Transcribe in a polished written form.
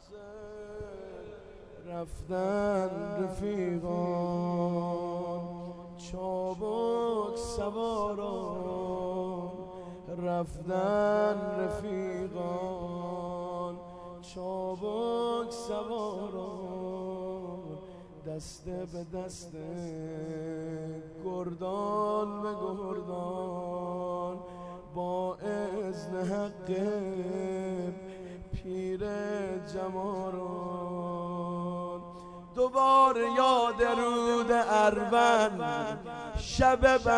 رفتن رفیقان چابک سواران، رفتن رفیقان چابک سواران، دسته به دست گردان به گردان، با اذن حق پیر جماران. دوباره یاد رود اروند شب